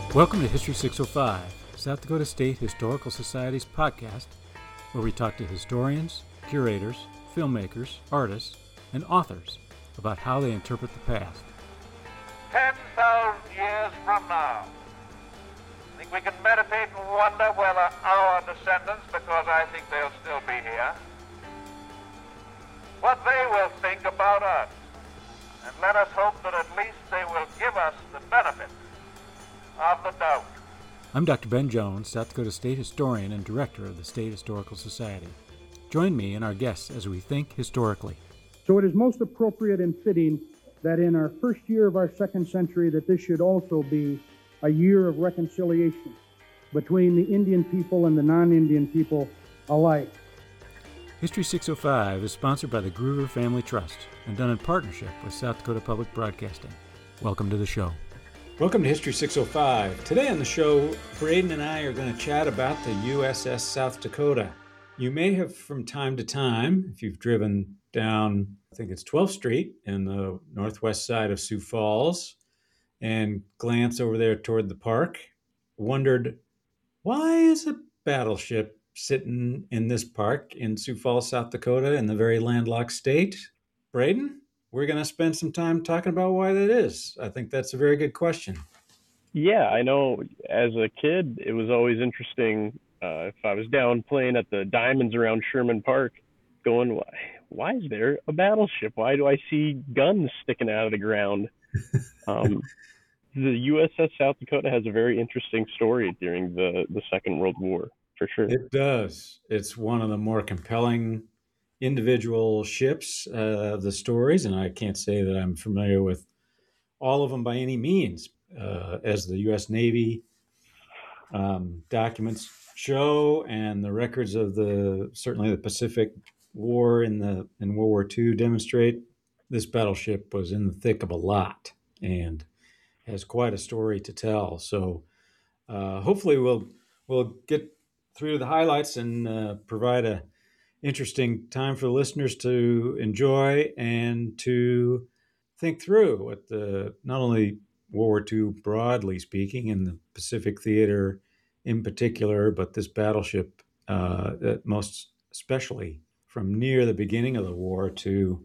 Welcome to History 605, South Dakota State Historical Society's podcast, where we talk to historians, curators, filmmakers, artists, and authors about how they interpret the past. 10,000 years from now, I think we can meditate and wonder whether our descendants, because I think they'll still be here, what they will think about us. And let us hope that at least they will give us the benefit of the doubt. I'm Dr. Ben Jones, South Dakota State Historian and Director of the State Historical Society. Join me and our guests as we think historically. So it is most appropriate and fitting that in our first year of our second century that this should also be a year of reconciliation between the Indian people and the non-Indian people alike. History 605 is sponsored by the Groover Family Trust and done in partnership with South Dakota Public Broadcasting. Welcome to the show. Welcome to History 605. Today on the show, Braden and I are going to chat about the USS South Dakota. You may have from time to time, if you've driven down, I think it's 12th Street in the northwest side of Sioux Falls, and glance over there toward the park, wondered, why is a battleship sitting in this park in Sioux Falls, South Dakota, in the very landlocked state? Braden, we're going to spend some time talking about why that is. I think that's a very good question. Yeah, I know as a kid, it was always interesting if I was down playing at the diamonds around Sherman Park, going, why is there a battleship? Why do I see guns sticking out of the ground? The USS South Dakota has a very interesting story during the Second World War, for sure. It does. It's one of the more compelling individual ships of the stories, and I can't say that I'm familiar with all of them by any means. As the U.S. Navy documents show, and the records of certainly the Pacific War in World War II demonstrate, this battleship was in the thick of a lot and has quite a story to tell. So hopefully we'll get through the highlights and provide a interesting time for the listeners to enjoy and to think through what not only World War II broadly speaking and the Pacific Theater in particular, but this battleship most especially from near the beginning of the war to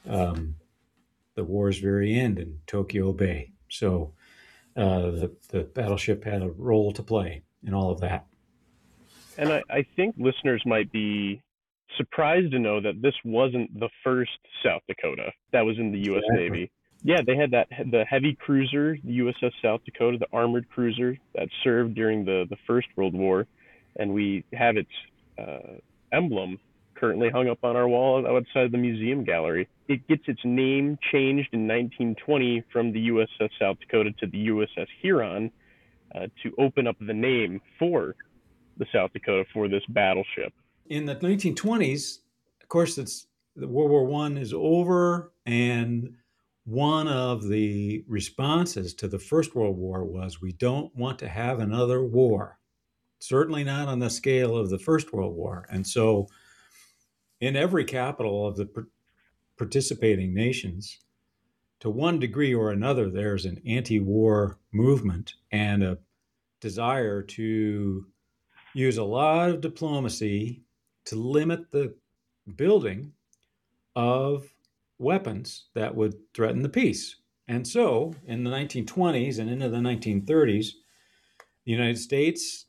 the war's very end in Tokyo Bay. So the battleship had a role to play in all of that. And I think listeners might be surprised to know that this wasn't the first South Dakota that was in the U.S. Navy. Yeah, they had the heavy cruiser, the USS South Dakota, the armored cruiser that served during the First World War, and we have its emblem currently hung up on our wall outside the museum gallery. It gets its name changed in 1920 from the USS South Dakota to the USS Huron to open up the name for the South Dakota for this battleship. In the 1920s, of course, the World War I is over, and one of the responses to the First World War was, we don't want to have another war, certainly not on the scale of the First World War. And so in every capital of the participating nations, to one degree or another, there's an anti-war movement and a desire to use a lot of diplomacy to limit the building of weapons that would threaten the peace. And so in the 1920s and into the 1930s, the United States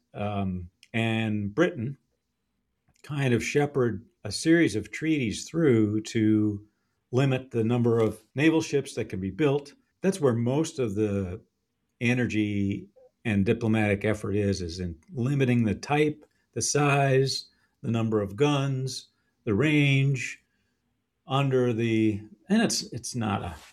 and Britain kind of shepherd a series of treaties through to limit the number of naval ships that can be built. That's where most of the energy and diplomatic effort is in limiting the type, the size, the number of guns, the range, and it's not a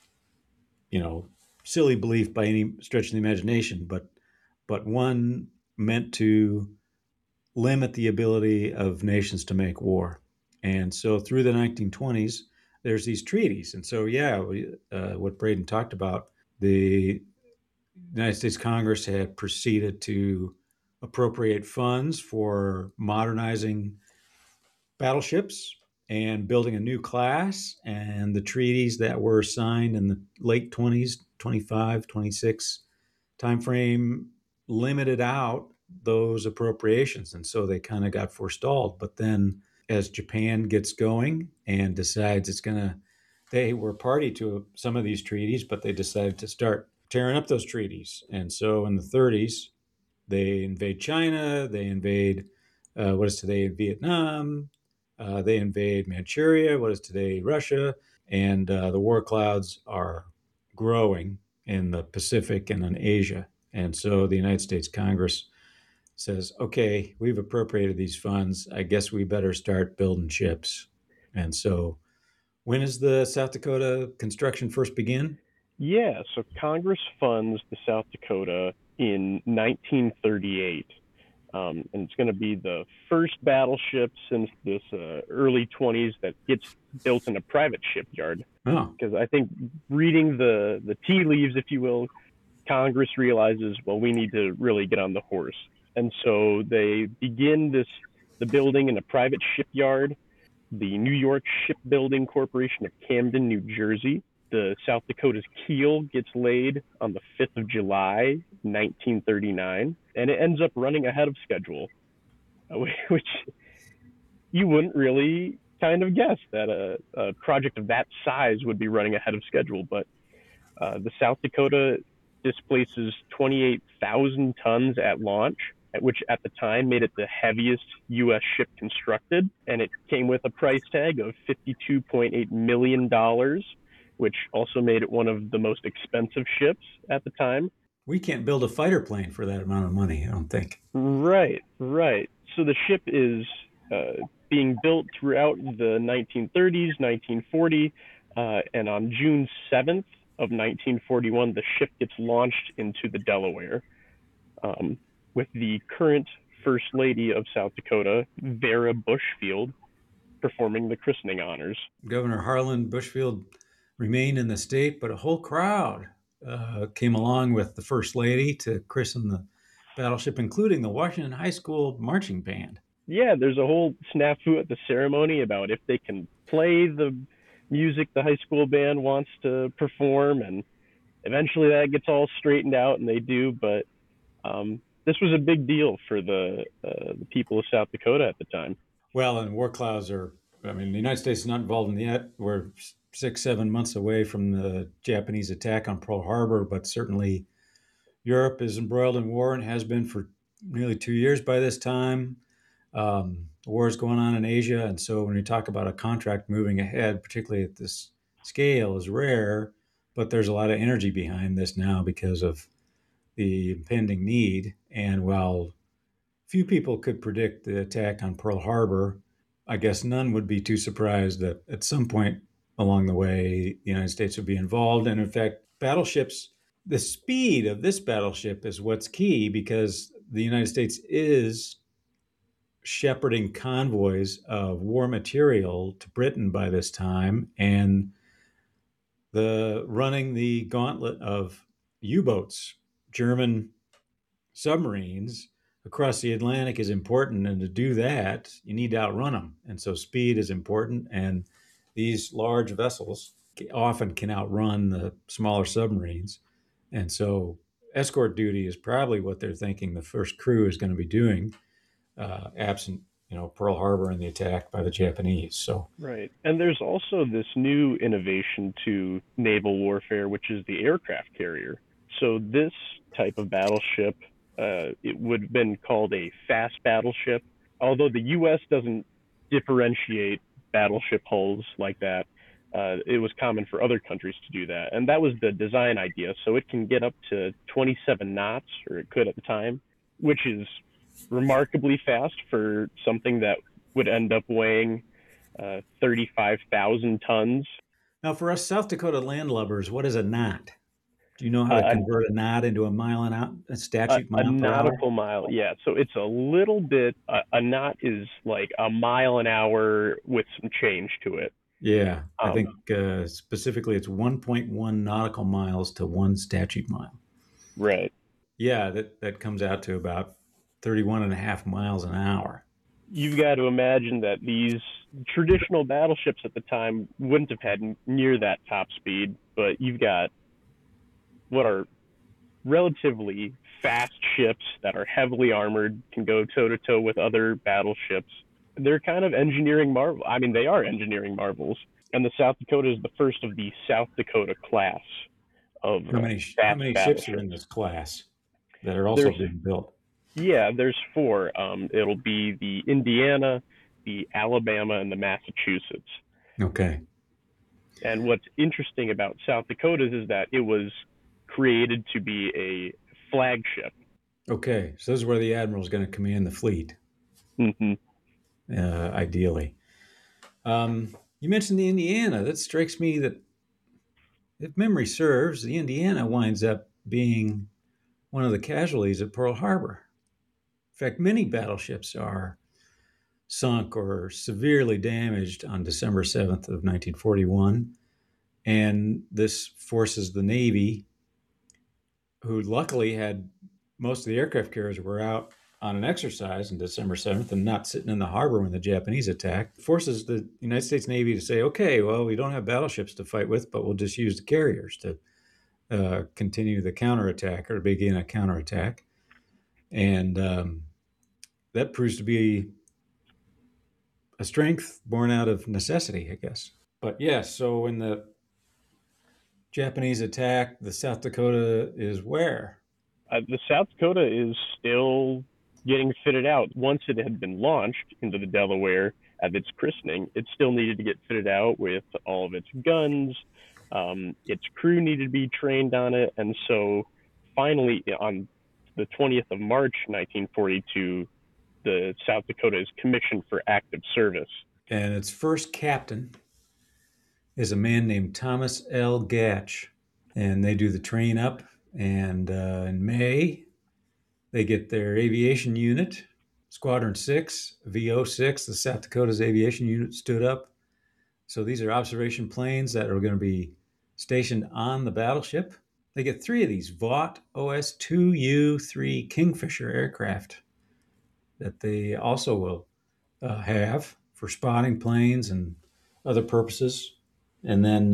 silly belief by any stretch of the imagination, but one meant to limit the ability of nations to make war. And so through the 1920s, there's these treaties. And so, what Braden talked about, the United States Congress had proceeded to appropriate funds for modernizing battleships and building a new class, and the treaties that were signed in the late 20s, 25, 26 timeframe, limited out those appropriations. And so they kind of got forestalled. But then as Japan gets going and decides they were party to some of these treaties, but they decided to start tearing up those treaties. And so in the 30s, they invade China, they invade what is today Vietnam, they invade Manchuria, what is today Russia, and the war clouds are growing in the Pacific and in Asia. And so the United States Congress says, okay, we've appropriated these funds. I guess we better start building ships. And so when does the South Dakota construction first begin? Yeah, so Congress funds the South Dakota in 1938. And it's going to be the first battleship since this early 20s that gets built in a private shipyard. Oh, Because I think reading the tea leaves, if you will, Congress realizes, well, we need to really get on the horse. And so they begin the building in a private shipyard, the New York Shipbuilding Corporation of Camden, New Jersey. The South Dakota's keel gets laid on the 5th of July, 1939, and it ends up running ahead of schedule, which you wouldn't really kind of guess that a project of that size would be running ahead of schedule. But the South Dakota displaces 28,000 tons at launch, which at the time made it the heaviest U.S. ship constructed, and it came with a price tag of $52.8 million, which also made it one of the most expensive ships at the time. we can't build a fighter plane for that amount of money, I don't think. Right. So the ship is being built throughout the 1930s, 1940, and on June 7th of 1941, the ship gets launched into the Delaware with the current First Lady of South Dakota, Vera Bushfield, performing the christening honors. Governor Harlan Bushfield remained in the state, but a whole crowd came along with the First Lady to christen the battleship, including the Washington High School marching band. Yeah, there's a whole snafu at the ceremony about if they can play the music the high school band wants to perform, and eventually that gets all straightened out, and they do. But this was a big deal for the people of South Dakota at the time. Well, and war clouds the United States is not involved in it yet. We're 6-7 months away from the Japanese attack on Pearl Harbor, but certainly Europe is embroiled in war and has been for nearly 2 years by this time. War is going on in Asia, and so when you talk about a contract moving ahead, particularly at this scale, is rare, but there's a lot of energy behind this now because of the impending need. And while few people could predict the attack on Pearl Harbor, I guess none would be too surprised that at some point along the way, the United States would be involved. And in fact, battleships, the speed of this battleship is what's key, because the United States is shepherding convoys of war material to Britain by this time, and running the gauntlet of U-boats, German submarines across the Atlantic is important, and to do that, you need to outrun them. And so speed is important, and these large vessels often can outrun the smaller submarines. And so escort duty is probably what they're thinking the first crew is going to be doing, absent Pearl Harbor and the attack by the Japanese. So Right. And there's also this new innovation to naval warfare, which is the aircraft carrier. So this type of battleship, it would have been called a fast battleship. Although the U.S. doesn't differentiate battleship hulls like that, it was common for other countries to do that. And that was the design idea. So it can get up to 27 knots, or it could at the time, which is remarkably fast for something that would end up weighing 35,000 tons. now for us South Dakota landlubbers, what is a knot? Do you know how to convert a knot into a mile an hour, a statute mile A per nautical hour? mile, yeah. So it's a little bit, a knot is like a mile an hour with some change to it. Yeah, I think specifically it's 1.1 nautical miles to 1 statute mile. Right. Yeah, that comes out to about 31 and a half miles an hour. You've got to imagine that these traditional battleships at the time wouldn't have had near that top speed, but you've got what are relatively fast ships that are heavily armored, can go toe-to-toe with other battleships. They're kind of engineering marvel. I mean, they are engineering marvels. And the South Dakota is the first of the South Dakota class of How fast many ships are battleships. in this class that are also There's being built? Yeah, there's four. It'll be the Indiana, the Alabama, and the Massachusetts. Okay. And what's interesting about South Dakotas is that it was created to be a flagship. Okay. So this is where the admiral is going to command the fleet, Mm-hmm. ideally. You mentioned the Indiana. That strikes me that, if memory serves, the Indiana winds up being one of the casualties at Pearl Harbor. In fact, many battleships are sunk or severely damaged on December 7th of 1941. And this forces the Navy, who luckily had most of the aircraft carriers were out on an exercise on December 7th and not sitting in the harbor when the Japanese attacked, forces the United States Navy to say, okay, well, we don't have battleships to fight with, but we'll just use the carriers to continue the counterattack or begin a counterattack. And that proves to be a strength born out of necessity, I guess. But yes, so when the Japanese attack, the South Dakota is where? The South Dakota is still getting fitted out. Once it had been launched into the Delaware at its christening, it still needed to get fitted out with all of its guns. Its crew needed to be trained on it. And so finally, on the 20th of March, 1942, the South Dakota is commissioned for active service. And its first captain is a man named Thomas L. Gatch. And they do the train up. And in May, they get their aviation unit, Squadron 6, VO6, the South Dakota's aviation unit stood up. So these are observation planes that are going to be stationed on the battleship. They get 3 of these Vought OS-2U-3 Kingfisher aircraft that they also will have for spotting planes and other purposes. And then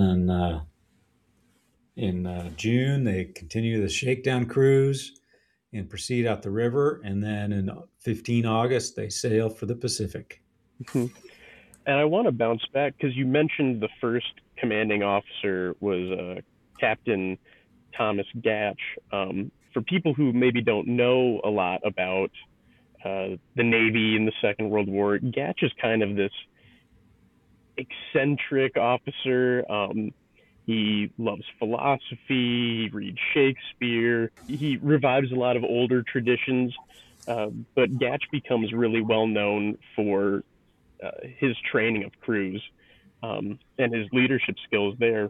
in June, they continue the shakedown cruise and proceed out the river. And then in 15 August, they sail for the Pacific. And I want to bounce back because you mentioned the first commanding officer was Captain Thomas Gatch. For people who maybe don't know a lot about the Navy in the Second World War, Gatch is kind of this eccentric officer. He loves philosophy, he reads Shakespeare, he revives a lot of older traditions, but Gatch becomes really well known for his training of crews and his leadership skills there,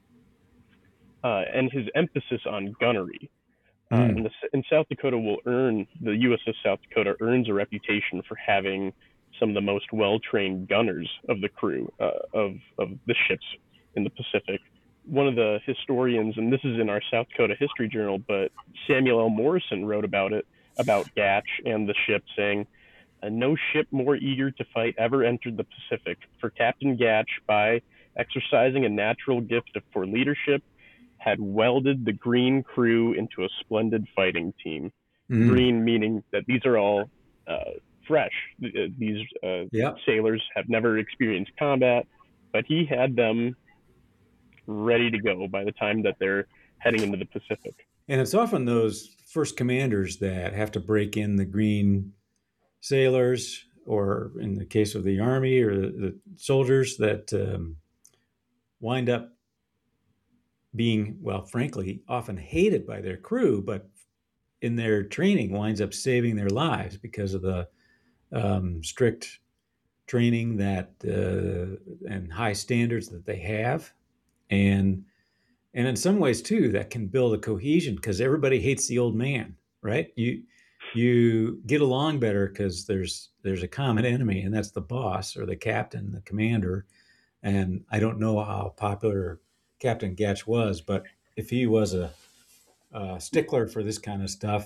and his emphasis on gunnery. And South Dakota the USS South Dakota earns a reputation for having some of the most well-trained gunners of the crew of the ships in the Pacific. One of the historians, and this is in our South Dakota History Journal, but Samuel L. Morrison wrote about Gatch and the ship, saying, no ship more eager to fight ever entered the Pacific. For Captain Gatch, by exercising a natural gift for leadership, had welded the green crew into a splendid fighting team. Green meaning that these are all fresh. These sailors have never experienced combat, but he had them ready to go by the time that they're heading into the Pacific. And it's often those first commanders that have to break in the green sailors, or in the case of the Army or the soldiers, that wind up being, well, frankly, often hated by their crew, but in their training winds up saving their lives because of the strict training that and high standards that they have. And in some ways too, that can build a cohesion because everybody hates the old man, right? You get along better because there's a common enemy, and that's the boss or the captain, the commander. And I don't know how popular Captain Gatch was, but if he was a stickler for this kind of stuff,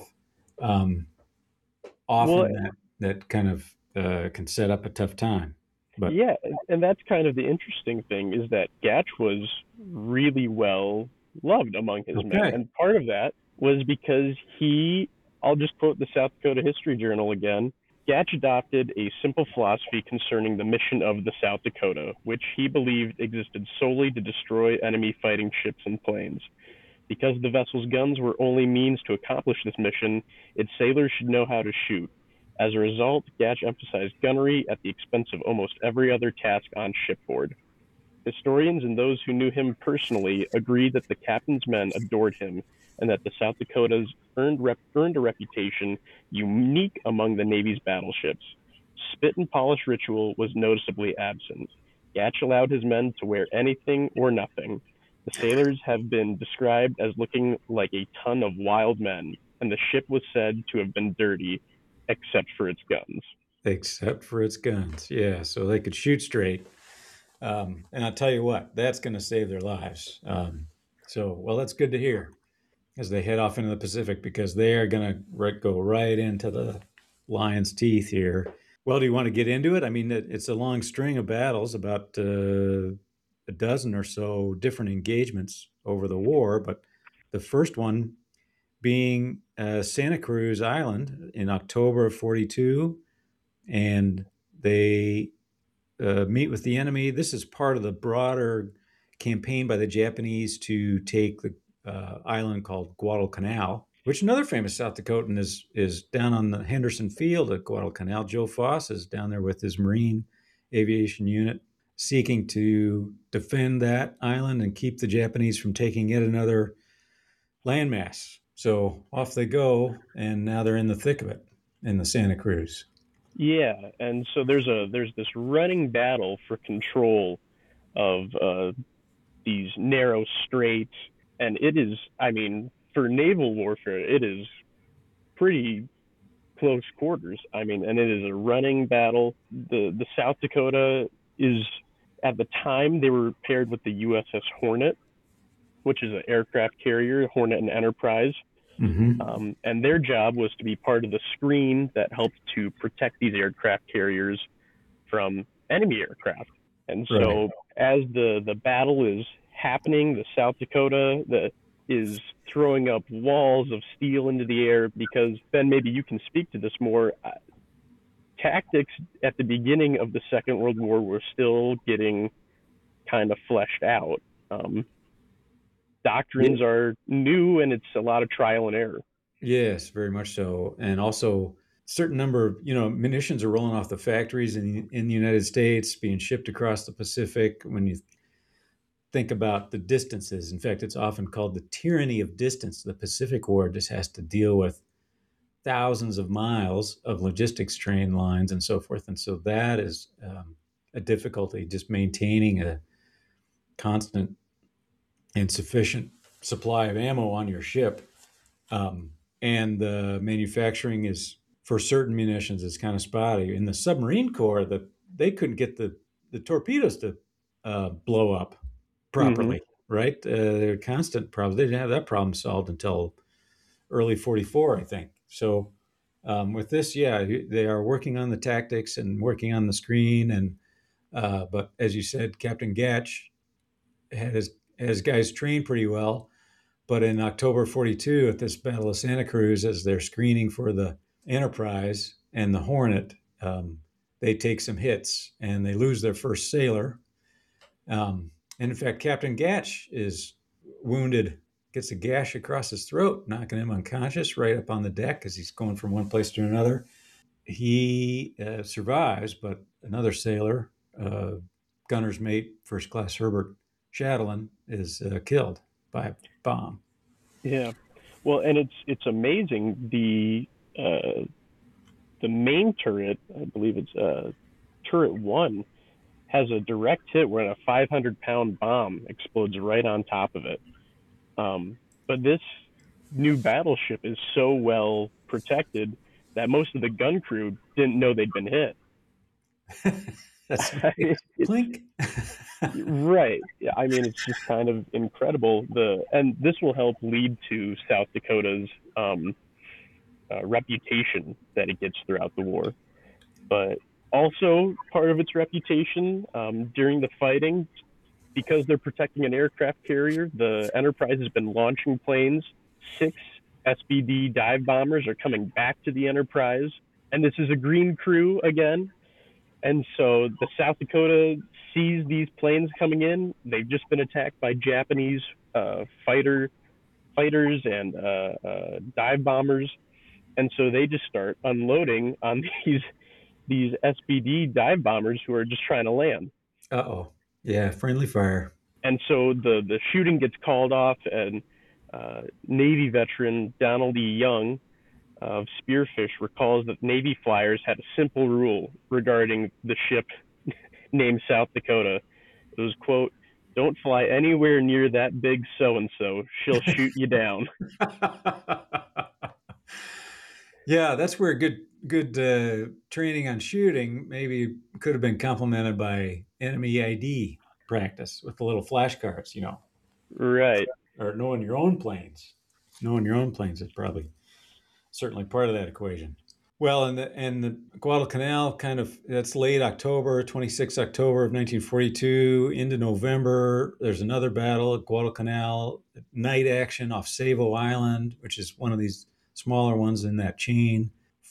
often that kind of can set up a tough time. But yeah, and that's kind of the interesting thing, is that Gatch was really well loved among his men, and part of that was because I'll just quote the South Dakota History Journal again. Gatch adopted a simple philosophy concerning the mission of the South Dakota, which he believed existed solely to destroy enemy fighting ships and planes. Because the vessel's guns were only means to accomplish this mission, its sailors should know how to shoot. As a result, Gatch emphasized gunnery at the expense of almost every other task on shipboard. Historians and those who knew him personally agree that the captain's men adored him and that the South Dakotas earned a reputation unique among the Navy's battleships. Spit and polish ritual was noticeably absent. Gatch allowed his men to wear anything or nothing. The sailors have been described as looking like a ton of wild men, and the ship was said to have been dirty, except for its guns. Except for its guns, yeah, so they could shoot straight. And I'll tell you what, that's going to save their lives. Well, that's good to hear as they head off into the Pacific, because they are going to go right into the lion's teeth here. Well, do you want to get into it? I mean, it's a long string of battles, about a dozen or so different engagements over the war, but the first one being Santa Cruz Island in October of 42, and they meet with the enemy. This is part of the broader campaign by the Japanese to take the island called Guadalcanal, which another famous South Dakotan is down on the Henderson Field at Guadalcanal. Joe Foss is down there with his Marine Aviation Unit, seeking to defend that island and keep the Japanese from taking yet another landmass. So off they go, and now they're in the thick of it in the Santa Cruz. Yeah, and so there's this running battle for control of these narrow straits, and it is, I mean, for naval warfare, it is pretty close quarters. I mean, and it is a running battle. The South Dakota is, at the time, they were paired with the USS Hornet, which is an aircraft carrier, Hornet and Enterprise. Mm-hmm. And their job was to be part of the screen that helped to protect these aircraft carriers from enemy aircraft. And so as the battle is happening, the South Dakota is throwing up walls of steel into the air, because, Ben, maybe you can speak to this more. Tactics at the beginning of the Second World War were still getting kind of fleshed out. Doctrines are new, and it's a lot of trial and error. Yes, very much so. And also, certain number of munitions are rolling off the factories in the United States, being shipped across the Pacific. When you think about the distances, in fact, it's often called the tyranny of distance. The Pacific War just has to deal with thousands of miles of logistics train lines and so forth. And so that is a difficulty, just maintaining a constant and sufficient supply of ammo on your ship. And the manufacturing is, for certain munitions, is kind of spotty. In the submarine corps, they couldn't get the torpedoes to blow up properly, mm-hmm. right? They're constant problems. They didn't have that problem solved until early 44, I think. So with this, yeah, they are working on the tactics and working on the screen. And but as you said, Captain Gatch had his guys trained pretty well. But in October 42, at this Battle of Santa Cruz, as they're screening for the Enterprise and the Hornet, they take some hits and they lose their first sailor. And in fact, Captain Gatch is wounded, gets a gash across his throat, knocking him unconscious right up on the deck as he's going from one place to another. He survives, but another sailor, gunner's mate, First Class Herbert Chatelain, is killed by a bomb. Yeah, well, and it's amazing. The main turret, I believe it's turret 1, has a direct hit where a 500-pound bomb explodes right on top of it. But this new battleship is so well protected that most of the gun crew didn't know they'd been hit. That's right. Clink. Right. Yeah, I mean, it's just kind of incredible. And this will help lead to South Dakota's reputation that it gets throughout the war. But also part of its reputation during the fighting, because they're protecting an aircraft carrier, the Enterprise has been launching planes 6 SBD dive bombers are coming back to the Enterprise, and this is a green crew again. And so the South Dakota sees these planes coming in. They've just been attacked by Japanese fighters and dive bombers, and so they just start unloading on these SBD dive bombers who are just trying to land. Uh-oh. Yeah, friendly fire. And so the shooting gets called off, and Navy veteran Donald E. Young of Spearfish recalls that Navy flyers had a simple rule regarding the ship named South Dakota. It was, quote, "Don't fly anywhere near that big so-and-so. She'll shoot you down." Yeah, that's where good training on shooting maybe could have been complemented by enemy ID practice with the little flashcards, Right. or knowing your own planes. Knowing your own planes is probably certainly part of that equation. Well, and the Guadalcanal that's late October, 26 October of 1942 into November. There's another battle at Guadalcanal, night action off Savo Island, which is one of these smaller ones in that chain.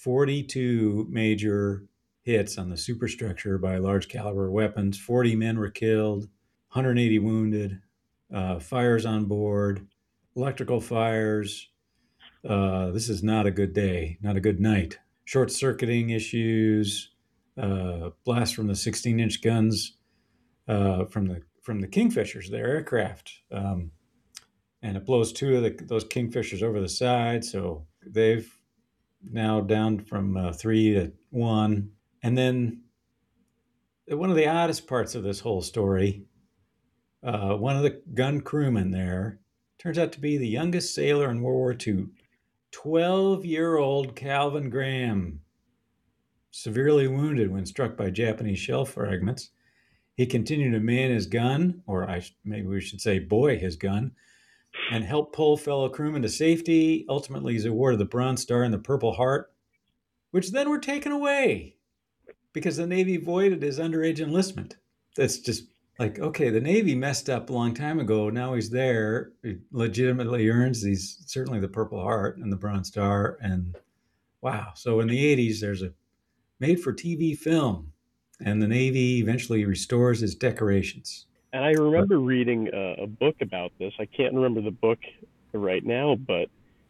42 major hits on the superstructure by large caliber weapons. 40 men were killed, 180 wounded, fires on board, electrical fires. This is not a good day, not a good night. Short circuiting issues, blast from the 16-inch guns from the Kingfishers, their aircraft, and it blows two of those Kingfishers over the side. So they've now down from 3 to 1. And then one of the oddest parts of this whole story, one of the gun crewmen there turns out to be the youngest sailor in World War II. 12-year-old Calvin Graham, severely wounded when struck by Japanese shell fragments. He continued to man his gun, or maybe we should say boy his gun, and help pull fellow crewmen to safety. Ultimately, he's awarded the Bronze Star and the Purple Heart, which then were taken away because the Navy voided his underage enlistment. That's just like, okay, the Navy messed up a long time ago. Now he's there. He legitimately earns certainly the Purple Heart and the Bronze Star. And wow. So in the 80s, there's a made-for-TV film, and the Navy eventually restores his decorations. And I remember reading a book about this. I can't remember the book right now, but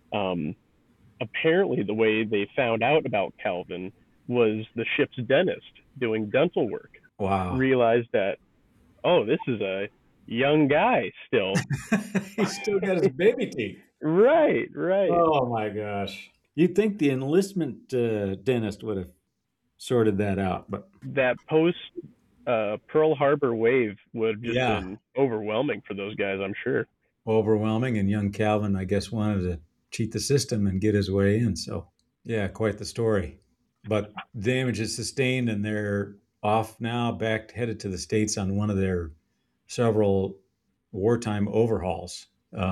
apparently the way they found out about Calvin was the ship's dentist doing dental work. Wow. Realized that, oh, this is a young guy still. He's still got his baby teeth. Right. Oh, my gosh. You'd think the enlistment dentist would have sorted that out, but that post Pearl Harbor wave would have just been overwhelming for those guys, I'm sure. Overwhelming, and young Calvin, I guess, wanted to cheat the system and get his way in. So, yeah, quite the story. But damage is sustained, and they're off now, headed to the States on one of their several wartime overhauls.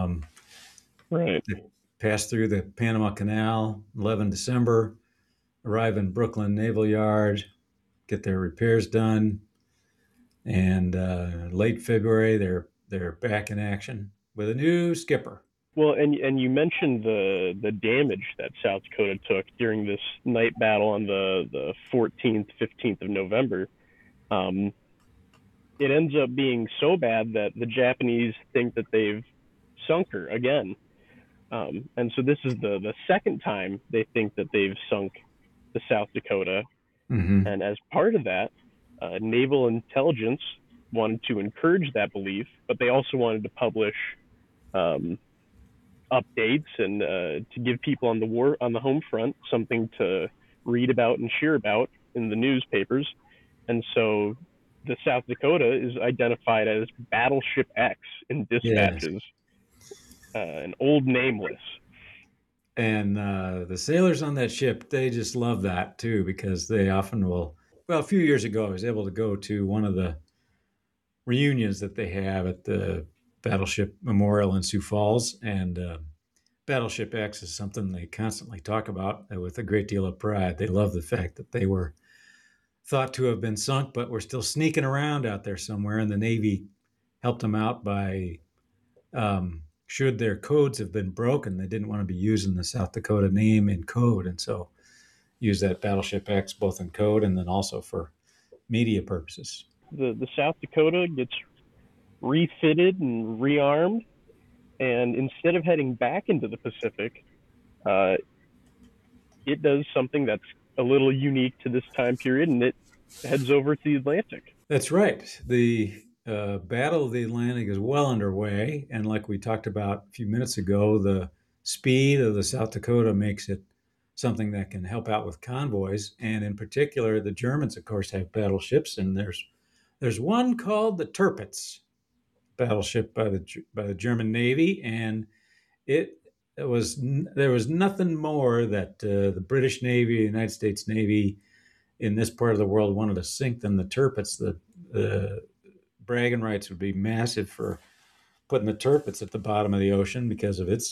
Right. They pass through the Panama Canal, 11 December, arrive in Brooklyn Naval Yard, get their repairs done, and late February they're back in action with a new skipper. Well, and you mentioned the damage that South Dakota took during this night battle on the 14th, 15th of November. It ends up being so bad that the Japanese think that they've sunk her again. And so this is the second time they think that they've sunk the South Dakota. Mm-hmm. And as part of that, naval intelligence wanted to encourage that belief, but they also wanted to publish updates and to give people on the home front something to read about and cheer about in the newspapers. And so the South Dakota is identified as Battleship X in dispatches, an old nameless. And the sailors on that ship, they just love that too, because they often will. Well, a few years ago, I was able to go to one of the reunions that they have at the Battleship Memorial in Sioux Falls, and Battleship X is something they constantly talk about with a great deal of pride. They love the fact that they were thought to have been sunk, but were still sneaking around out there somewhere, and the Navy helped them out by should their codes have been broken, they didn't want to be using the South Dakota name in code. And so use that Battleship X both in code and then also for media purposes. The South Dakota gets refitted and rearmed, and instead of heading back into the Pacific, it does something that's a little unique to this time period, and it heads over to the Atlantic. That's right. The Battle of the Atlantic is well underway, and like we talked about a few minutes ago, the speed of the South Dakota makes it something that can help out with convoys. And in particular, the Germans, of course, have battleships, and there's one called the Tirpitz battleship by the German Navy, and there was nothing more that the British Navy, the United States Navy in this part of the world wanted to sink than the Tirpitz. The bragging rights would be massive for putting the Tirpitz at the bottom of the ocean because of its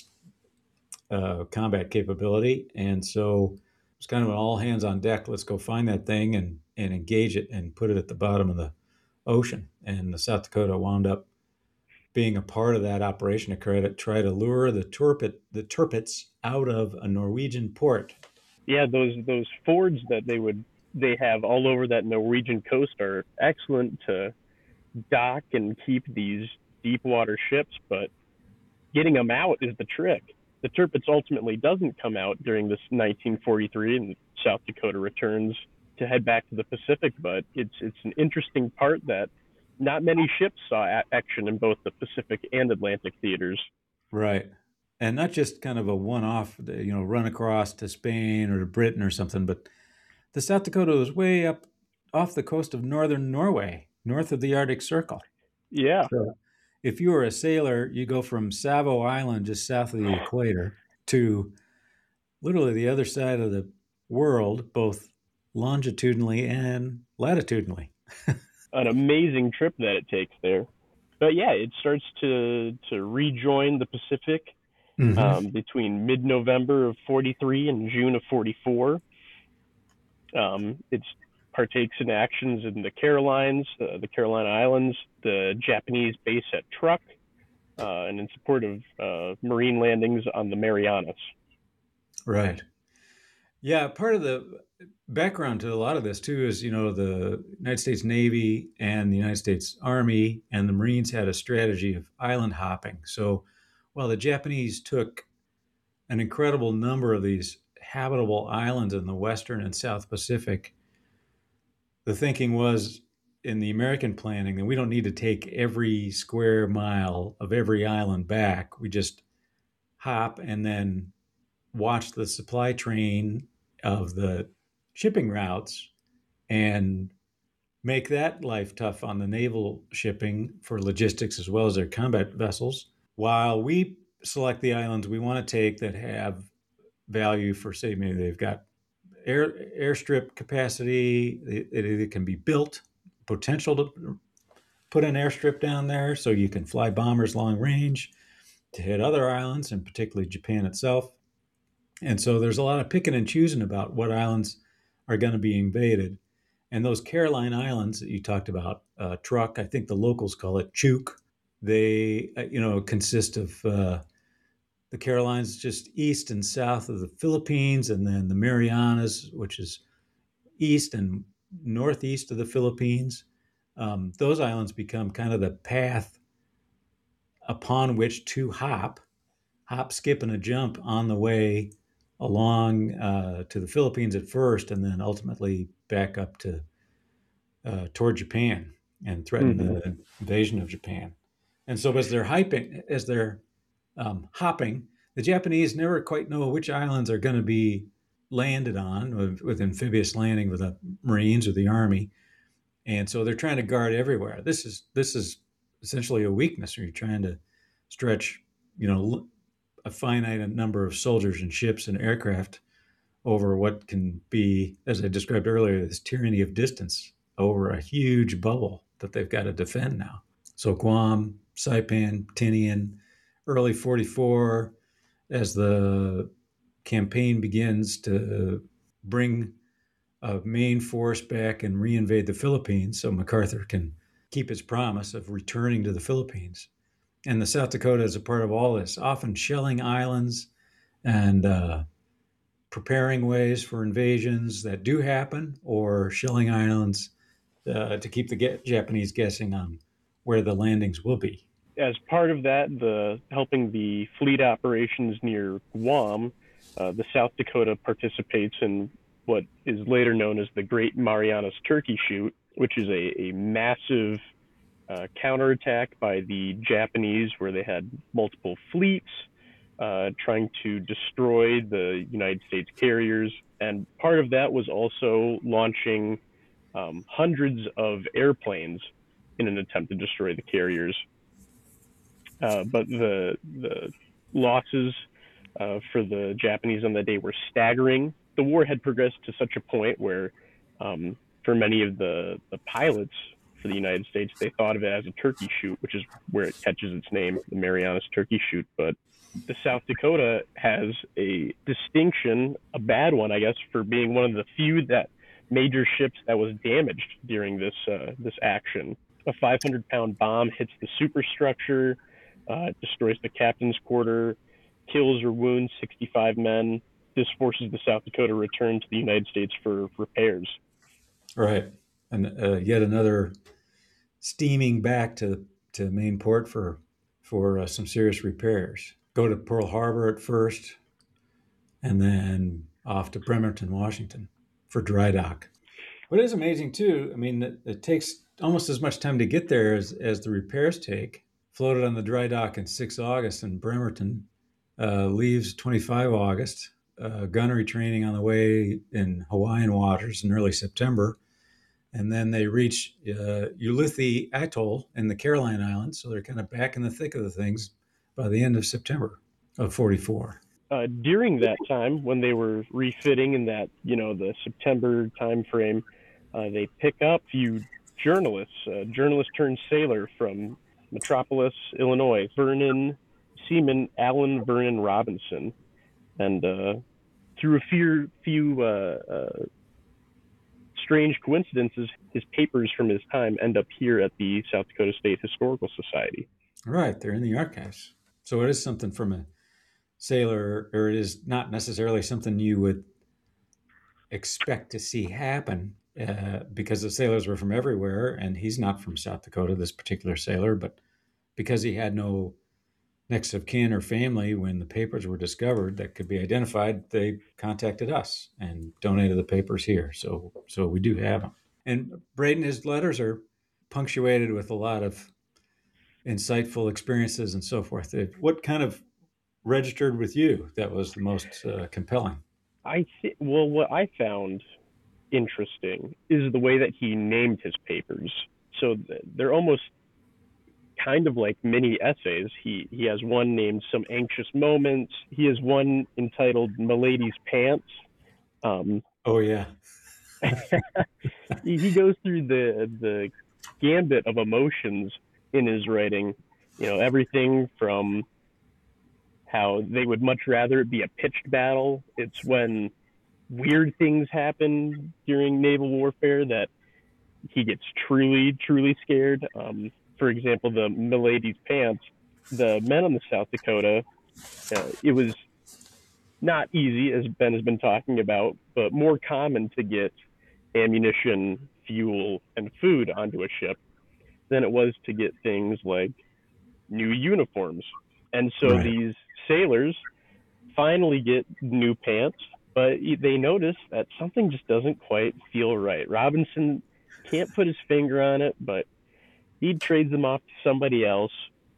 combat capability. And so it's kind of an all hands on deck. Let's go find that thing and engage it and put it at the bottom of the ocean. And the South Dakota wound up being a part of that operation to try to lure the Tirpitz out of a Norwegian port. Yeah, those fords that they have all over that Norwegian coast are excellent to dock and keep these deep water ships, but getting them out is the trick. The Tirpitz ultimately doesn't come out during this 1943, and South Dakota returns to head back to the Pacific, but it's an interesting part that not many ships saw action in both the Pacific and Atlantic theaters. Right. And not just kind of a one-off, run across to Spain or to Britain or something, but the South Dakota was way up off the coast of northern Norway, north of the Arctic Circle. Yeah. So if you were a sailor, you go from Savo Island, just south of the equator, to literally the other side of the world, both longitudinally and latitudinally. An amazing trip that it takes there. But yeah, it starts to rejoin the Pacific between mid-November of 43 and June of 44. It partakes in actions in the Carolines, the Carolina Islands, the Japanese base at Truk, and in support of marine landings on the Marianas. Right. Yeah, part of the background to a lot of this too is, the United States Navy and the United States Army and the Marines had a strategy of island hopping. So while the Japanese took an incredible number of these habitable islands in the Western and South Pacific, the thinking was in the American planning that we don't need to take every square mile of every island back. We just hop and then watch the supply train of the shipping routes and make that life tough on the naval shipping for logistics as well as their combat vessels, while we select the islands we want to take that have value for, say, maybe they've got airstrip capacity, it can be built, potential to put an airstrip down there so you can fly bombers long range to hit other islands, and particularly Japan itself. And so there's a lot of picking and choosing about what islands are going to be invaded. And those Caroline Islands that you talked about, Truk, I think the locals call it Chuk. They, consist of the Carolines just east and south of the Philippines, and then the Marianas, which is east and northeast of the Philippines. Those islands become kind of the path upon which to hop, skip, and a jump on the way along to the Philippines at first, and then ultimately back up to toward Japan and threaten the invasion of Japan. And so as they're hopping, the Japanese never quite know which islands are going to be landed on with amphibious landing with the Marines or the Army. And so they're trying to guard everywhere. This is essentially a weakness, where you're trying to stretch, a finite number of soldiers and ships and aircraft over what can be, as I described earlier, this tyranny of distance over a huge bubble that they've got to defend now. So Guam, Saipan, Tinian, early 44, as the campaign begins to bring a main force back and reinvade the Philippines so MacArthur can keep his promise of returning to the Philippines. And the South Dakota is a part of all this, often shelling islands and preparing ways for invasions that do happen, or shelling islands to keep the Japanese guessing on where the landings will be. As part of that, helping the fleet operations near Guam, the South Dakota participates in what is later known as the Great Marianas Turkey Shoot, which is a massive counterattack by the Japanese, where they had multiple fleets trying to destroy the United States carriers. And part of that was also launching hundreds of airplanes in an attempt to destroy the carriers. But the losses for the Japanese on that day were staggering. The war had progressed to such a point where, for many of the pilots for the United States, they thought of it as a turkey shoot, which is where it catches its name, the Marianas Turkey Shoot. But the South Dakota has a distinction, a bad one, I guess, for being one of the few major ships that was damaged during this action. A 500-pound bomb hits the superstructure, destroys the captain's quarter, kills or wounds 65 men. This forces the South Dakota return to the United States for repairs. Right. And yet another steaming back to main port for some serious repairs. Go to Pearl Harbor at first, and then off to Bremerton, Washington for dry dock. What is amazing too, I mean, it takes almost as much time to get there as the repairs take. Floated on the dry dock in 6 August, and Bremerton leaves 25 August. Gunnery training on the way in Hawaiian waters in early September. And then they reach Ulithi Atoll in the Caroline Islands. So they're kind of back in the thick of the things by the end of September of 44. During that time, when they were refitting in that, the September time frame, they pick up a few journalists, journalist turned sailor from Metropolis, Illinois, Seaman Alan Vernon Robinson. And through a few strange coincidences, his papers from his time end up here at the South Dakota State Historical Society. Right, they're in the archives. So it is something from a sailor, or it is not necessarily something you would expect to see happen, because the sailors were from everywhere, and he's not from South Dakota, this particular sailor, but because he had no next of kin or family when the papers were discovered that could be identified, they contacted us and donated the papers here. So we do have them. And Braden, his letters are punctuated with a lot of insightful experiences and so forth. What kind of registered with you that was the most compelling? What I found interesting is the way that he named his papers. So they're almost kind of like mini essays. He has one named Some Anxious Moments. He has one entitled Milady's Pants. Oh yeah. He goes through the gambit of emotions in his writing. Everything from how they would much rather it be a pitched battle. It's when weird things happen during naval warfare that he gets truly, truly scared. For example, the Milady's Pants, the men on the South Dakota, it was not easy, as Ben has been talking about, but more common to get ammunition, fuel, and food onto a ship than it was to get things like new uniforms. And so Right. These sailors finally get new pants, but they notice that something just doesn't quite feel right. Robinson can't put his finger on it, but he trades them off to somebody else.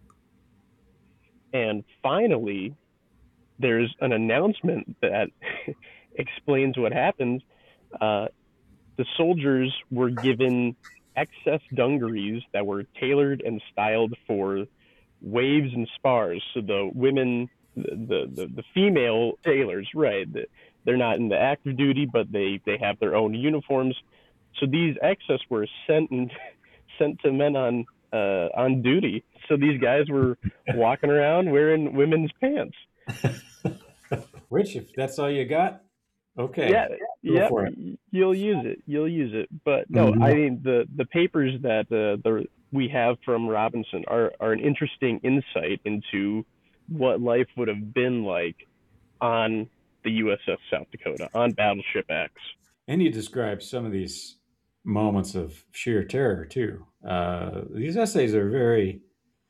And finally, there's an announcement that explains what happened. The soldiers were given excess dungarees that were tailored and styled for waves and spars. So the women, the female sailors, right, they're not in the active duty, but they have their own uniforms. So these excess were sent to men on duty. So these guys were walking around wearing women's pants. Which, if that's all you got, okay. Yeah, for it. you'll use it. But no, Mhm. I mean the papers that the we have from Robinson are an interesting insight into what life would have been like on the USS South Dakota, on Battleship X. And you describe some of these moments of sheer terror too. These essays are very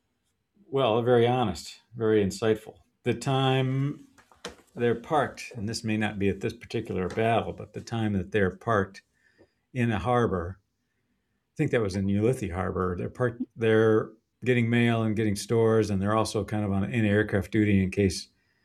very honest, very insightful. The time they're parked, and this may not be at this particular battle, but the time that they're parked in a harbor, I think that was in Ulithi Harbor. They're parked there getting mail and getting stores, and they're also kind of in aircraft duty in case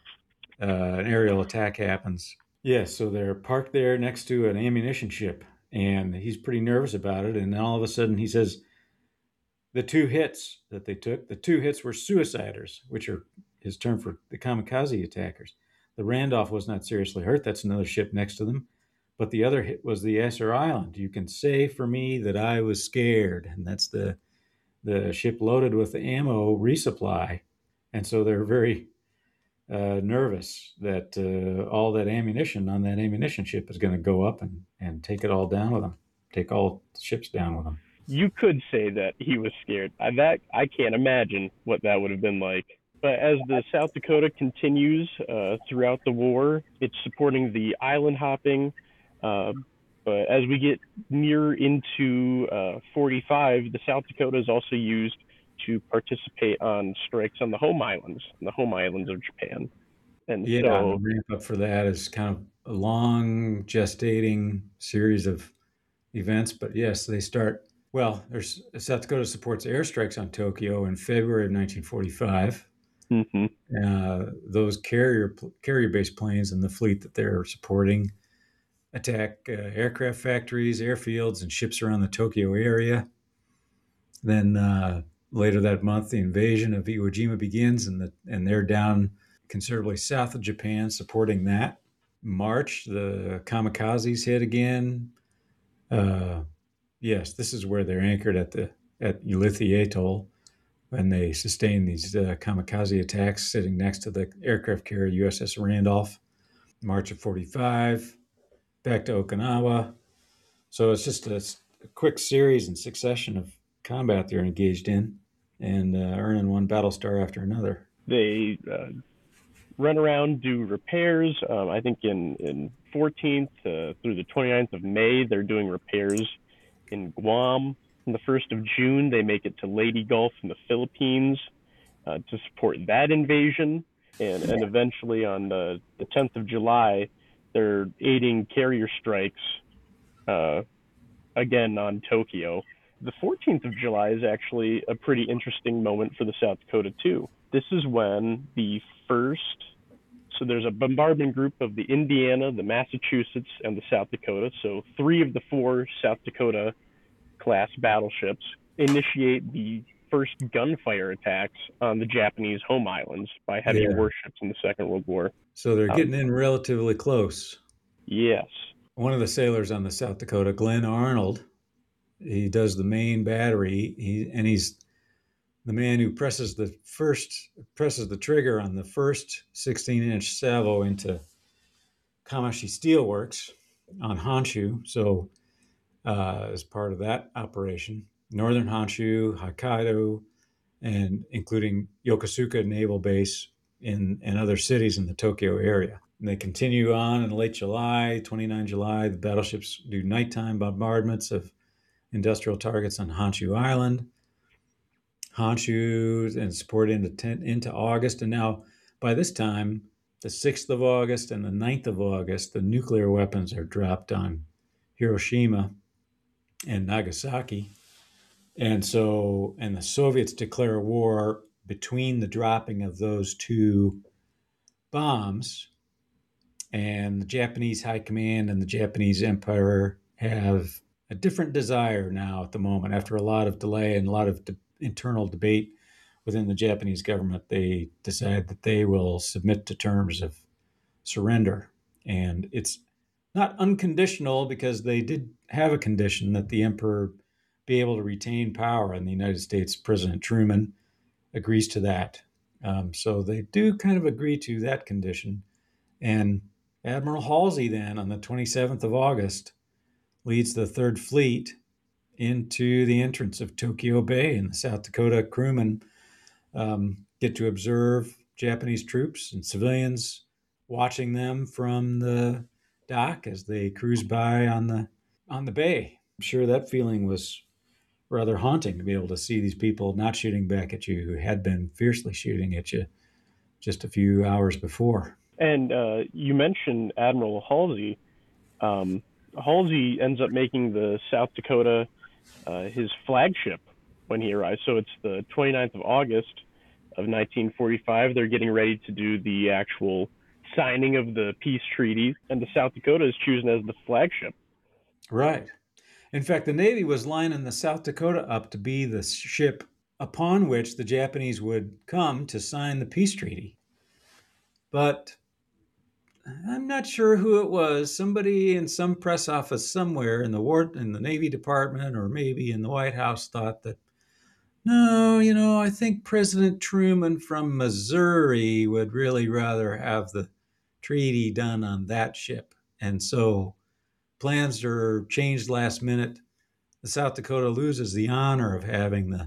an aerial attack happens. Yeah, so they're parked there next to an ammunition ship, and he's pretty nervous about it. And then all of a sudden he says, the two hits that they took, the two hits were suiciders, which are his term for the kamikaze attackers. The Randolph was not seriously hurt. That's another ship next to them. But the other hit was the Esser Island. You can say for me that I was scared. And that's the ship loaded with the ammo resupply. And so they're very nervous that all that ammunition on that ammunition ship is going to go up and take it all down with them, take all ships down with them. You could say that he was scared. I can't imagine what that would have been like. But as the South Dakota continues throughout the war, it's supporting the island hopping. But as we get near into 45, the South Dakota is also used to participate on strikes on the home islands of Japan. And Yeah, so the ramp up for that is kind of a long gestating series of events. But yes, they start. Well, South Dakota supports airstrikes on Tokyo in February of 1945. Those carrier-based planes and the fleet that they're supporting attack aircraft factories, airfields, and ships around the Tokyo area. Then later that month, the invasion of Iwo Jima begins, and they're down considerably south of Japan, supporting that. March, the kamikazes hit again. Yes, this is where they're anchored at Ulithi Atoll, and they sustain these kamikaze attacks sitting next to the aircraft carrier USS Randolph. March of 45, back to Okinawa. So it's just a quick series and succession of combat they're engaged in, and earning one battle star after another. They run around, do repairs. I think in 14th through the 29th of May, they're doing repairs in Guam. On the 1st of June, they make it to Leyte Gulf in the Philippines to support that invasion. And eventually on the 10th of July, they're aiding carrier strikes again on Tokyo. The 14th of July is actually a pretty interesting moment for the South Dakota, too. This is when so there's a bombardment group of the Indiana, the Massachusetts, and the South Dakota. So 3 of the 4 South Dakota class battleships initiate the first gunfire attacks on the Japanese home islands by heavy warships in the Second World War. So they're getting in relatively close. Yes. One of the sailors on the South Dakota, Glenn Arnold, he does the main battery. He's the man who presses the trigger on the first 16-inch salvo into Kamashi Steelworks on Honshu. So as part of that operation, Northern Honshu, Hokkaido, and including Yokosuka Naval Base and other cities in the Tokyo area. And they continue on in late July, 29 July. The battleships do nighttime bombardments of industrial targets on Honshu Island. Honshu and support into August. And now, by this time, the 6th of August and the 9th of August, the nuclear weapons are dropped on Hiroshima and Nagasaki. And the Soviets declare war between the dropping of those 2 bombs. And the Japanese High Command and the Japanese Emperor have a different desire now at the moment. After a lot of delay and a lot of internal debate within the Japanese government, they decide that they will submit to terms of surrender. And it's not unconditional, because they did have a condition that the emperor be able to retain power, and the United States President Truman agrees to that. So they do kind of agree to that condition. And Admiral Halsey then, on the 27th of August, leads the Third Fleet into the entrance of Tokyo Bay, and the South Dakota crewmen get to observe Japanese troops and civilians watching them from the dock as they cruise by on the bay. I'm sure that feeling was rather haunting to be able to see these people not shooting back at you who had been fiercely shooting at you just a few hours before. And you mentioned Admiral Halsey. Halsey ends up making the South Dakota his flagship when he arrives. So it's the 29th of August of 1945. They're getting ready to do the actual signing of the peace treaty, and the South Dakota is chosen as the flagship. Right. In fact, the Navy was lining the South Dakota up to be the ship upon which the Japanese would come to sign the peace treaty. But I'm not sure who it was. Somebody in some press office somewhere in the Navy Department or maybe in the White House thought that, no, I think President Truman from Missouri would really rather have the treaty done on that ship. And so plans are changed last minute. The South Dakota loses the honor of having the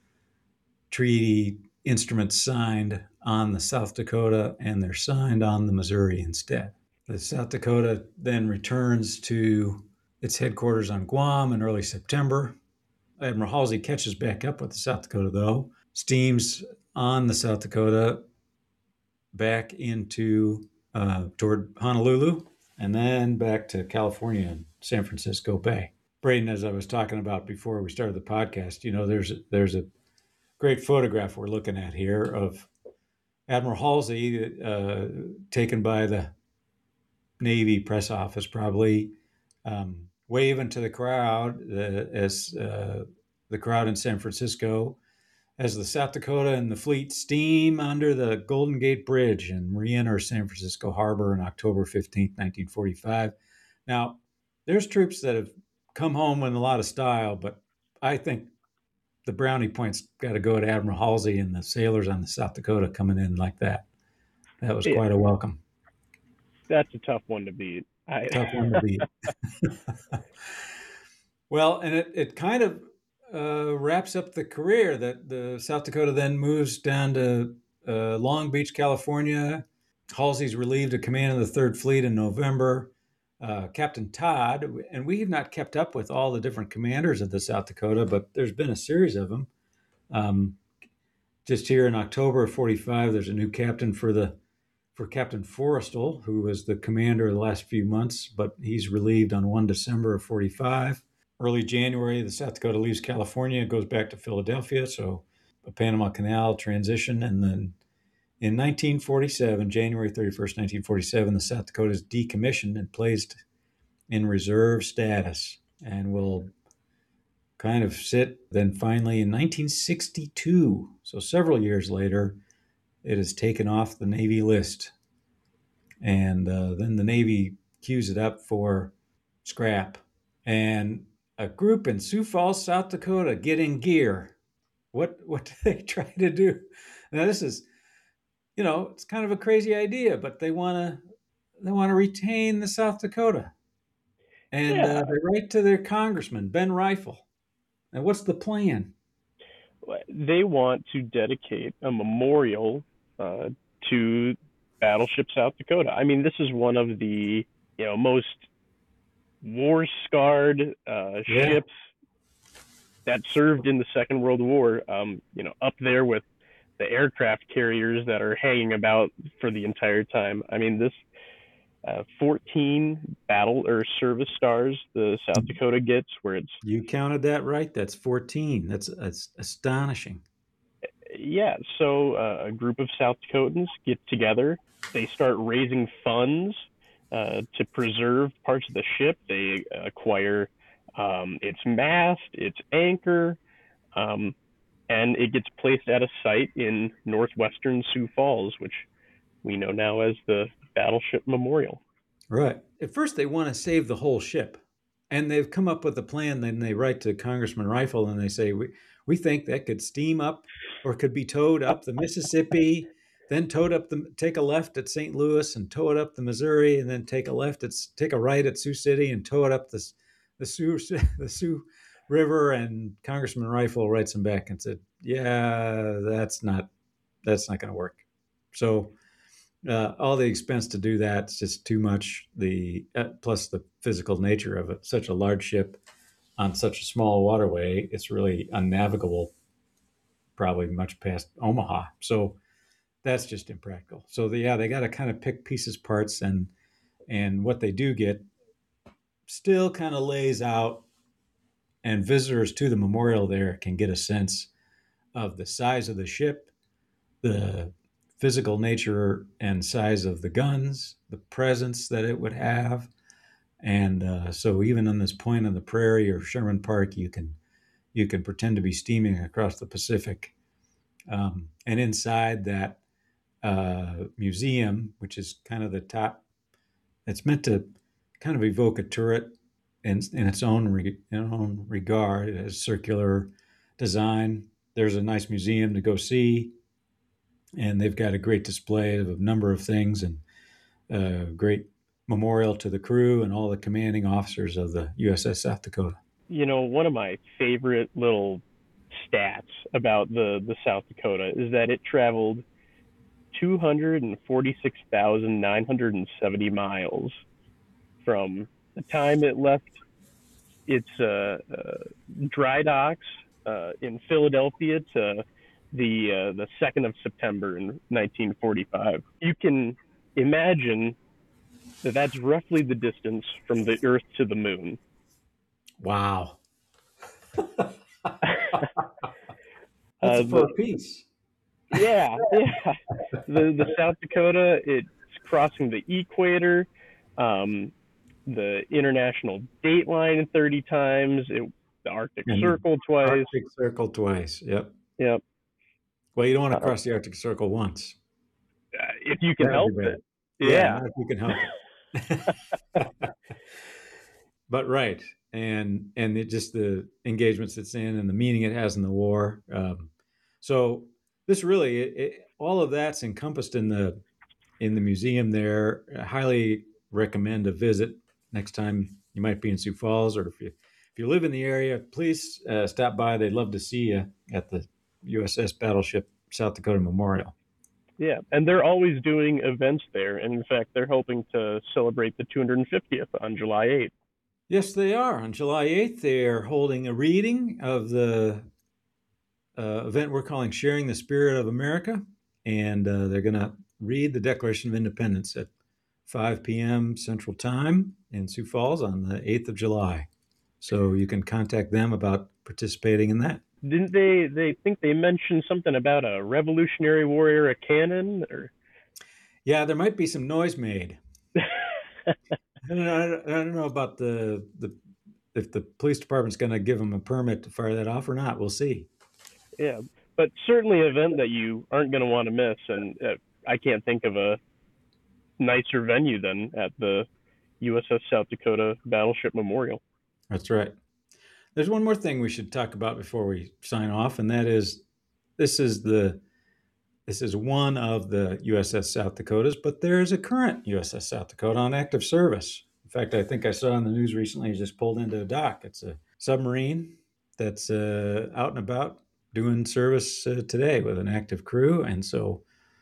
treaty instruments signed on the South Dakota, and they're signed on the Missouri instead. The South Dakota then returns to its headquarters on Guam in early September. Admiral Halsey catches back up with the South Dakota, though, steams on the South Dakota back into toward Honolulu, and then back to California and San Francisco Bay. Braden, as I was talking about before we started the podcast, there's a great photograph we're looking at here of Admiral Halsey, taken by the Navy press office, probably waving to the crowd as the crowd in San Francisco, as the South Dakota and the fleet steam under the Golden Gate Bridge and re-enter San Francisco Harbor on October 15th, 1945. Now, there's troops that have come home with a lot of style, but I think the brownie points got to go to Admiral Halsey and the sailors on the South Dakota coming in like that. That was quite a welcome. That's a tough one to beat. Tough one to beat. Well, and it kind of wraps up the career that the South Dakota then moves down to Long Beach, California. Halsey's relieved of command of the 3rd Fleet in November. Captain Todd, and we have not kept up with all the different commanders of the South Dakota, but there's been a series of them. Just here in October of 45, there's a new captain for Captain Forrestal, who was the commander of the last few months, but he's relieved on 1 December of 45. Early January, the South Dakota leaves California, goes back to Philadelphia, so a Panama Canal transition, and then in 1947, January 31st, 1947, the South Dakota is decommissioned and placed in reserve status and will kind of sit. Then finally in 1962, so several years later, it is taken off the Navy list. And then the Navy queues it up for scrap. And a group in Sioux Falls, South Dakota, get in gear. What do they try to do? Now this is, it's kind of a crazy idea, but they want to retain the South Dakota, and they write to their congressman Ben Rifle. And what's the plan? They want to dedicate a memorial to Battleship South Dakota. I mean, this is one of the most war-scarred ships that served in the Second World War. Up there with the aircraft carriers that are hanging about for the entire time. I mean, this 14 battle or service stars the South Dakota gets, where it's... You counted that right. That's 14. That's astonishing. Yeah. So a group of South Dakotans get together. They start raising funds to preserve parts of the ship. They acquire its mast, its anchor, and it gets placed at a site in northwestern Sioux Falls, which we know now as the Battleship Memorial. Right. At first, they want to save the whole ship, and they've come up with a plan. Then they write to Congressman Rifle, and they say, we think that could steam up or could be towed up the Mississippi, then take a left at St. Louis and tow it up the Missouri, and then take a right at Sioux City and tow it up the Sioux river, and Congressman Rifle writes him back and said, "Yeah, that's not going to work." So all the expense to do that's just too much. Plus the physical nature of it, such a large ship on such a small waterway, it's really unnavigable, probably much past Omaha. So that's just impractical. So they got to kind of pick pieces, parts, and what they do get still kind of lays out, and visitors to the memorial there can get a sense of the size of the ship, the physical nature and size of the guns, the presence that it would have. And so even on this point on the prairie or Sherman Park, you can pretend to be steaming across the Pacific. And inside that museum, which is kind of the top, it's meant to kind of evoke a turret in its own regard. It has circular design. There's a nice museum to go see, and they've got a great display of a number of things, and a great memorial to the crew and all the commanding officers of the USS South Dakota. One of my favorite little stats about the South Dakota is that it traveled 246,970 miles from the time it left its dry docks in Philadelphia to the 2nd of September in 1945. You can imagine that that's roughly the distance from the Earth to the Moon. Wow. That's a far piece. Yeah. The South Dakota, it's crossing the equator, the international date line 30 times, the Arctic Circle twice. Arctic Circle twice, yep. Well, you don't want to cross the Arctic Circle once. If you can help it. Yeah, if you can help it. But right, and just the engagements it's in and the meaning it has in the war. So this really, all of that's encompassed in the museum there. I highly recommend a visit next time you might be in Sioux Falls, or if you live in the area, please stop by. They'd love to see you at the USS Battleship South Dakota Memorial. Yeah, and they're always doing events there. And in fact, they're hoping to celebrate the 250th on July 8th. Yes, they are. On July 8th, they are holding a reading of the event we're calling Sharing the Spirit of America. And they're going to read the Declaration of Independence at 5 p.m. Central Time in Sioux Falls on the 8th of July. So you can contact them about participating in that. Didn't they think they mentioned something about a Revolutionary Warrior, a cannon? Or yeah, there might be some noise made. I don't know about if the police department's going to give them a permit to fire that off or not. We'll see. Yeah, but certainly an event that you aren't going to want to miss. And I can't think of a nicer venue than at the USS South Dakota Battleship Memorial. That's right. There's one more thing we should talk about before we sign off, and that is this is one of the USS South Dakotas, but there is a current USS South Dakota on active service. In fact, I think I saw on the news recently it just pulled into a dock. It's a submarine that's out and about doing service today with an active crew, and so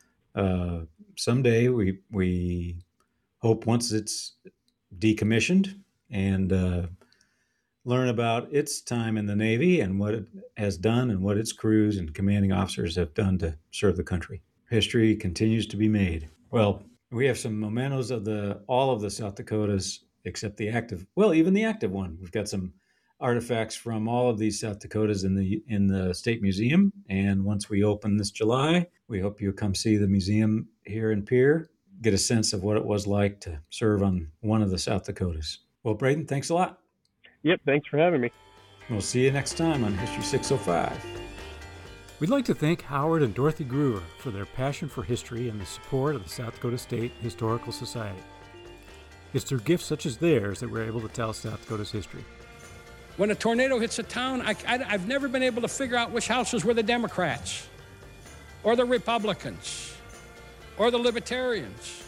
someday we hope once it's decommissioned and learn about its time in the Navy and what it has done and what its crews and commanding officers have done to serve the country. History continues to be made. Well, we have some mementos of all of the South Dakotas except the active, well, even the active one. We've got some artifacts from all of these South Dakotas in the State Museum. And once we open this July, we hope you'll come see the museum here in Pierre, get a sense of what it was like to serve on one of the South Dakotas. Well, Braden, thanks a lot. Yep, thanks for having me. We'll see you next time on History 605. We'd like to thank Howard and Dorothy Gruer for their passion for history and the support of the South Dakota State Historical Society. It's through gifts such as theirs that we're able to tell South Dakota's history. When a tornado hits a town, I've never been able to figure out which houses were the Democrats or the Republicans or the Libertarians.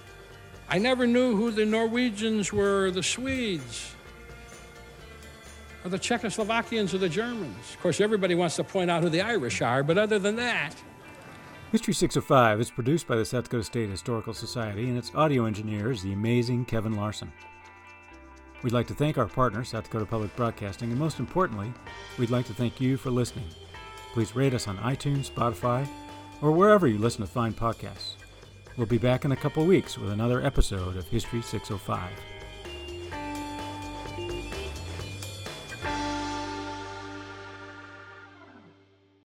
I never knew who the Norwegians were, the Swedes. or the Czechoslovakians or the Germans. Of course, everybody wants to point out who the Irish are, but other than that... History 605 is produced by the South Dakota State Historical Society, and its audio engineer is the amazing Kevin Larson. We'd like to thank our partner, South Dakota Public Broadcasting, and most importantly, we'd like to thank you for listening. Please rate us on iTunes, Spotify, or wherever you listen to fine podcasts. We'll be back in a couple weeks with another episode of History 605.